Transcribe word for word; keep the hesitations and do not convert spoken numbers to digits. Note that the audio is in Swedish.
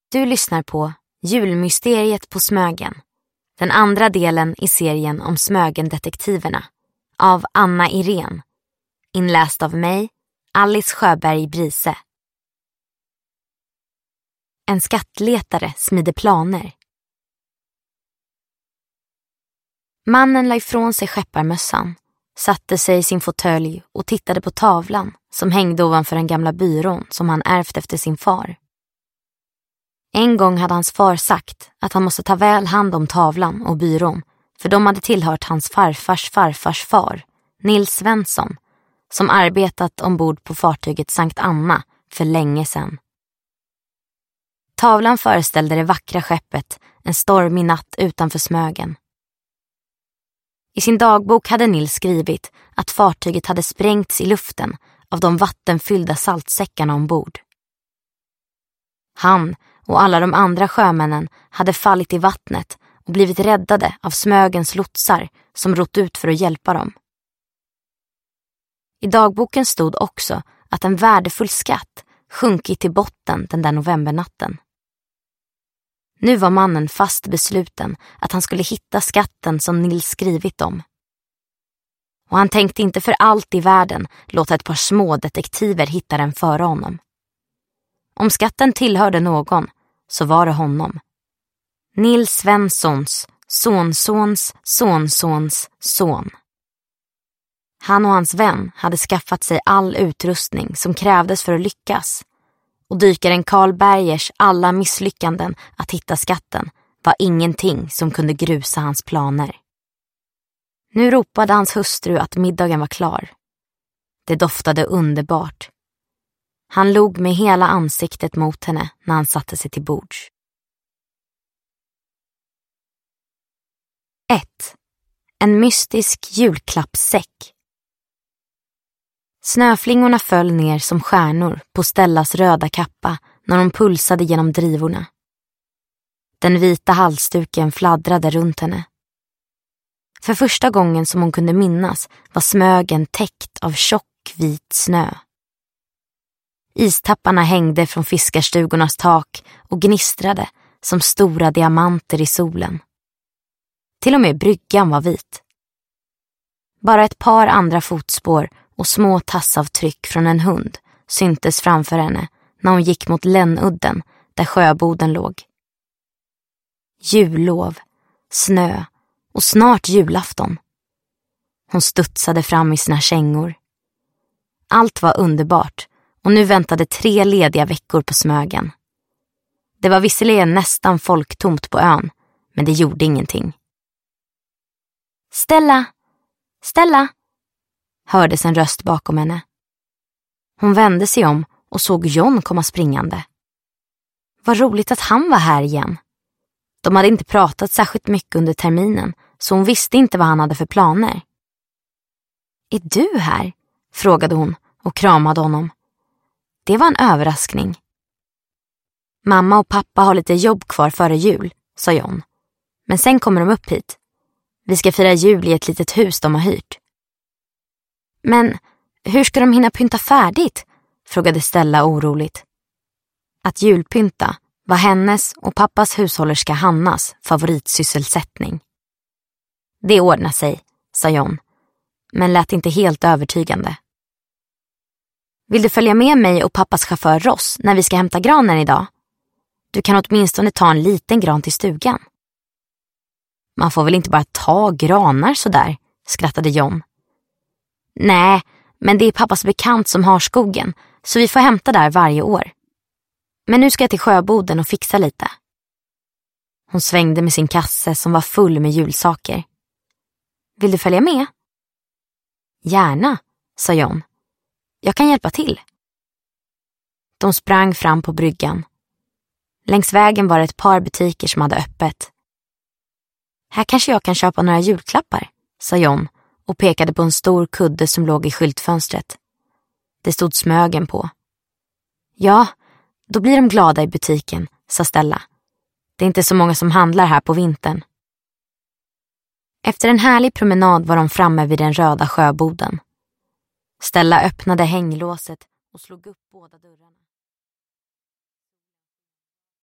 Du lyssnar på Julmysteriet på Smögen, den andra delen i serien om Smögendetektiverna, av Anna Irene, inläst av mig, Alice Sjöberg Brise. En skattletare smider planer. Mannen la ifrån sig skepparmössan, satte sig i sin fåtölj och tittade på tavlan som hängde ovanför den gamla byrån som han ärvt efter sin far. En gång hade hans far sagt att han måste ta väl hand om tavlan och byrån, för de hade tillhört hans farfars farfars far, Nils Svensson, som arbetat ombord på fartyget Sankt Anna för länge sedan. Tavlan föreställde det vackra skeppet en stormig natt utanför Smögen. I sin dagbok hade Nils skrivit att fartyget hade sprängts i luften av de vattenfyllda saltsäckarna ombord. Han och alla de andra sjömännen hade fallit i vattnet och blivit räddade av Smögens lotsar som rott ut för att hjälpa dem. I dagboken stod också att en värdefull skatt sjunkit till botten den där novembernatten. Nu var mannen fast besluten att han skulle hitta skatten som Nils skrivit om. Och han tänkte inte för allt i världen låta ett par små detektiver hitta den före honom. Om skatten tillhörde någon så var det honom. Nils Svenssons sonsons sonsons son. Han och hans vän hade skaffat sig all utrustning som krävdes för att lyckas. Och dykaren Karl Bergers alla misslyckanden att hitta skatten var ingenting som kunde grusa hans planer. Nu ropade hans hustru att middagen var klar. Det doftade underbart. Han log med hela ansiktet mot henne när han satte sig till bords. ett. En mystisk julklappssäck. Snöflingorna föll ner som stjärnor på Stellas röda kappa när hon pulsade genom drivorna. Den vita halsduken fladdrade runt henne. För första gången som hon kunde minnas var Smögen täckt av tjock vit snö. Istapparna hängde från fiskarstugornas tak och gnistrade som stora diamanter i solen. Till och med bryggan var vit. Bara ett par andra fotspår och små tassavtryck från en hund syntes framför henne när hon gick mot Lännudden där sjöboden låg. Jullov, snö och snart julafton. Hon studsade fram i sina kängor. Allt var underbart och nu väntade tre lediga veckor på Smögen. Det var visserligen nästan folktomt på ön, men det gjorde ingenting. Stella! Stella! Hördes en röst bakom henne. Hon vände sig om och såg John komma springande. Vad roligt att han var här igen. De hade inte pratat särskilt mycket under terminen, så hon visste inte vad han hade för planer. Är du här? Frågade hon och kramade honom. Det var en överraskning. Mamma och pappa har lite jobb kvar före jul, sa John. Men sen kommer de upp hit. Vi ska fira jul i ett litet hus de har hyrt. Men hur ska de hinna pynta färdigt? Frågade Stella oroligt. Att julpynta var hennes och pappas hushållerska Hannas favoritsysselsättning. Det ordnar sig, sa John, men lät inte helt övertygande. Vill du följa med mig och pappas chaufför Ross när vi ska hämta granen idag? Du kan åtminstone ta en liten gran till stugan. Man får väl inte bara ta granar så där, skrattade John. Nej, men det är pappas bekant som har skogen, så vi får hämta där varje år. Men nu ska jag till sjöboden och fixa lite. Hon svängde med sin kasse som var full med julsaker. Vill du följa med? Gärna, sa John. Jag kan hjälpa till. De sprang fram på bryggan. Längs vägen var det ett par butiker som hade öppet. Här kanske jag kan köpa några julklappar, sa John och pekade på en stor kudde som låg i skyltfönstret. Det stod Smögen på. Ja, då blir de glada i butiken, sa Stella. Det är inte så många som handlar här på vintern. Efter en härlig promenad var de framme vid den röda sjöboden. Stella öppnade hänglåset och slog upp båda dörrarna.